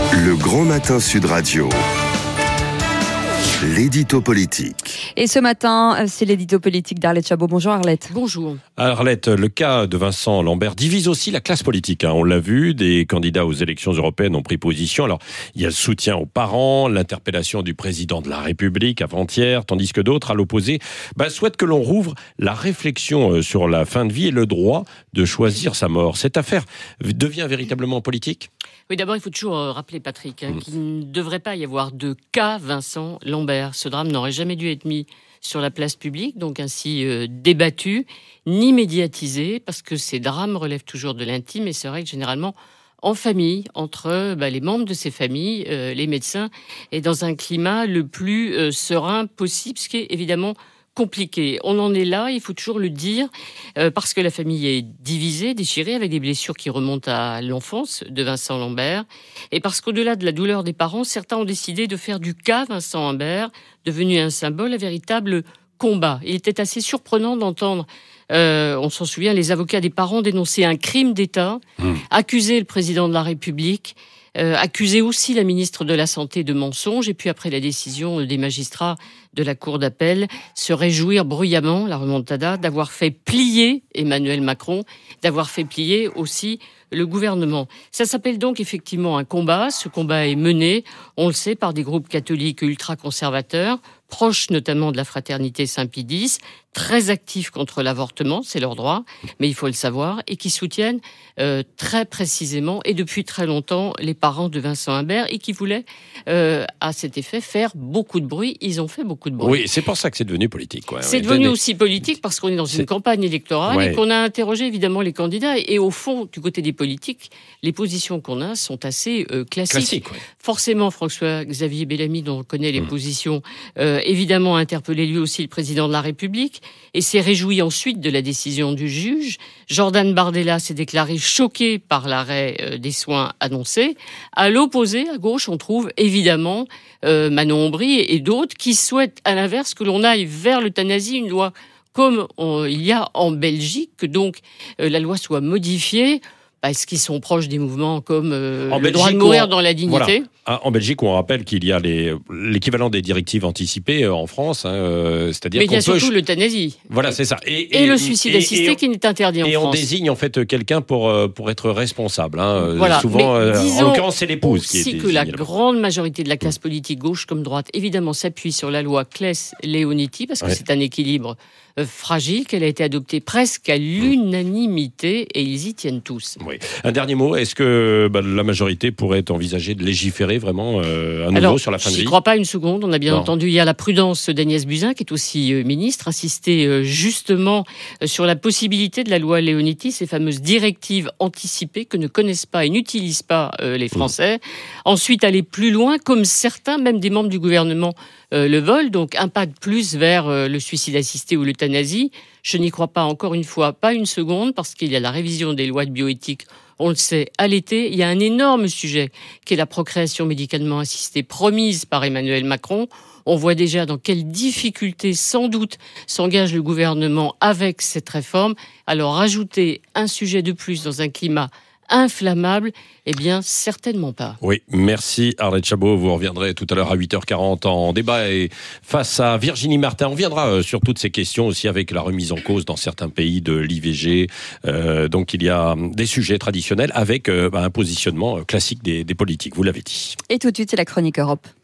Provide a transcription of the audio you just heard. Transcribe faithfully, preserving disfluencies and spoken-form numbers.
Le Grand Matin Sud Radio. L'édito politique. Et ce matin, c'est l'édito politique d'Arlette Chabot. Bonjour Arlette. Bonjour. Arlette, le cas de Vincent Lambert divise aussi la classe politique. Hein. On l'a vu, des candidats aux élections européennes ont pris position. Alors, il y a le soutien aux parents, l'interpellation du président de la République avant-hier, tandis que d'autres, à l'opposé, bah, souhaitent que l'on rouvre la réflexion sur la fin de vie et le droit de choisir sa mort. Cette affaire devient véritablement politique ? Oui, d'abord, il faut toujours rappeler, Patrick, hein, mmh. qu'il ne devrait pas y avoir de cas Vincent Lambert. Ce drame n'aurait jamais dû être mis sur la place publique, donc ainsi euh, débattu, ni médiatisé, parce que ces drames relèvent toujours de l'intime, et c'est vrai que généralement, en famille, entre bah, les membres de ces familles, euh, les médecins, et dans un climat le plus euh, serein possible, ce qui est évidemment compliqué. On en est là, il faut toujours le dire, euh, parce que la famille est divisée, déchirée, avec des blessures qui remontent à l'enfance de Vincent Lambert, et parce qu'au-delà de la douleur des parents, certains ont décidé de faire du cas Vincent Lambert, devenu un symbole, un véritable combat. Il était assez surprenant d'entendre, euh, on s'en souvient, les avocats des parents dénoncer un crime d'État, mmh. accuser le président de la République, Euh, accuser aussi la ministre de la Santé de mensonge, et puis après la décision des magistrats de la Cour d'appel, se réjouir bruyamment, la remontada, d'avoir fait plier Emmanuel Macron, d'avoir fait plier aussi le gouvernement. Ça s'appelle donc effectivement un combat. Ce combat est mené, on le sait, par des groupes catholiques ultra-conservateurs, proches notamment de la fraternité Saint-Pie-X, très actifs contre l'avortement, c'est leur droit, mais il faut le savoir, et qui soutiennent euh, très précisément et depuis très longtemps les parents de Vincent Lambert, et qui voulaient euh, à cet effet faire beaucoup de bruit. Ils ont fait beaucoup de bruit. Oui, c'est pour ça que c'est devenu politique. Quoi. C'est ouais, devenu des... aussi politique parce qu'on est dans une c'est... campagne électorale ouais. et qu'on a interrogé évidemment les candidats. Et, et au fond, du côté des politiques, les positions qu'on a sont assez euh, classiques. Classique, ouais. Forcément, François-Xavier Bellamy, dont on connaît les mmh. positions, euh, évidemment a interpellé lui aussi le président de la République et s'est réjoui ensuite de la décision du juge. Jordan Bardella s'est déclaré choqué par l'arrêt euh, des soins annoncés. À l'opposé, à gauche, on trouve évidemment euh, Manon Aubry et, et d'autres qui souhaitent à l'inverse que l'on aille vers l'euthanasie, une loi comme on, il y a en Belgique, que donc euh, la loi soit modifiée. Est-ce qu'ils sont proches des mouvements comme euh, le Belgique, droit de mourir on, dans la dignité ? Voilà. En Belgique, on rappelle qu'il y a les, l'équivalent des directives anticipées en France, hein, euh, c'est-à-dire mais qu'on il y a peut... surtout l'euthanasie. Voilà, c'est ça. Et, et, et le suicide et, assisté et, qui n'est interdit en et France. Et on désigne en fait quelqu'un pour pour être responsable. Hein. Voilà. Souvent, euh, en l'occurrence, c'est l'épouse qui est désignée. Aussi que la grande majorité de la classe politique, gauche comme droite, évidemment s'appuie sur la loi Claes-Leonetti, parce que ouais. c'est un équilibre euh, fragile, qu'elle a été adoptée presque à l'unanimité, et ils y tiennent tous. Oui. Un dernier mot. Est-ce que bah, la majorité pourrait envisager de légiférer vraiment euh, à nouveau Alors, sur la fin de vie ? Je n'y crois pas une seconde. On a bien non. entendu hier la prudence d'Agnès Buzyn, qui est aussi euh, ministre, insister euh, justement euh, sur la possibilité de la loi Leonetti, ces fameuses directives anticipées que ne connaissent pas et n'utilisent pas euh, les Français. Mmh. Ensuite, aller plus loin, comme certains, même des membres du gouvernement, euh, le veulent. Donc, un pas de plus vers euh, le suicide assisté ou l'euthanasie. Je n'y crois pas, encore une fois, pas une seconde, parce qu'il y a la révision des lois de bioéthique. On le sait, à l'été, il y a un énorme sujet qui est la procréation médicalement assistée promise par Emmanuel Macron. On voit déjà dans quelles difficultés, sans doute, s'engage le gouvernement avec cette réforme. Alors, rajouter un sujet de plus dans un climat inflammable, eh bien, certainement pas. Oui, merci Arlette Chabot. Vous reviendrez tout à l'heure à huit heures quarante en débat et face à Virginie Martin. On viendra sur toutes ces questions aussi avec la remise en cause dans certains pays de l'I V G. Euh, donc, il y a des sujets traditionnels avec euh, un positionnement classique des, des politiques, vous l'avez dit. Et tout de suite, c'est la chronique Europe.